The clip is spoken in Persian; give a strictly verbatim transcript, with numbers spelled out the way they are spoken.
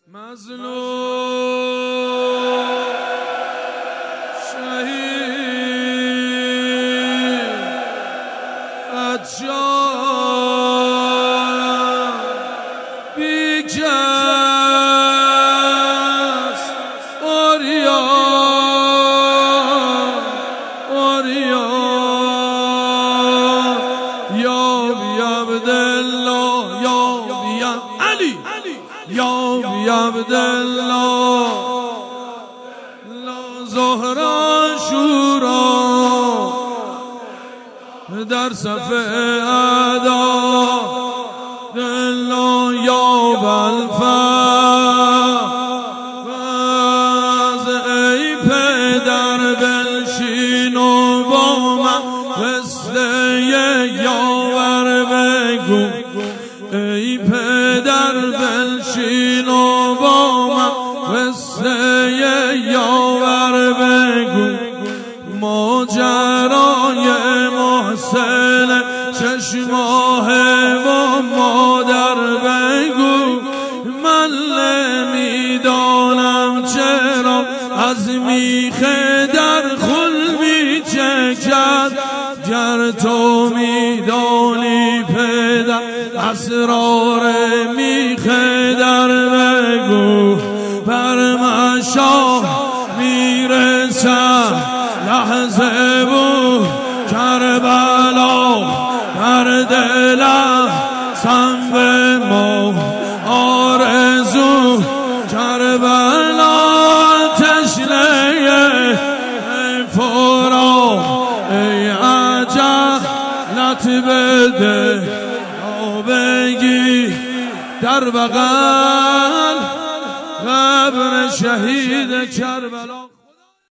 مظلوم شهید اتشان بی کس آریا آریا یا بی عبدالله یا بی علی یا بی عبدالله لا زهرا شورا در صف اعدا دلا یا بلفاز ای پدر بنشین و با من قصه یاور بگو ای پدر بنشین و با من قصه یاور بگو ماجرای محسن چشماه و مادر بگو من نمیدانم چرا از میخ در خل می چکد گر تو میدانی پدر اسرار میخ در بگو بر مشام میرسد لحظه بود کربلا در دلم سم به ما آرزو کربلا تشنه فرا ای عجلت بده تا بگی در بغل قبر شهید کربلا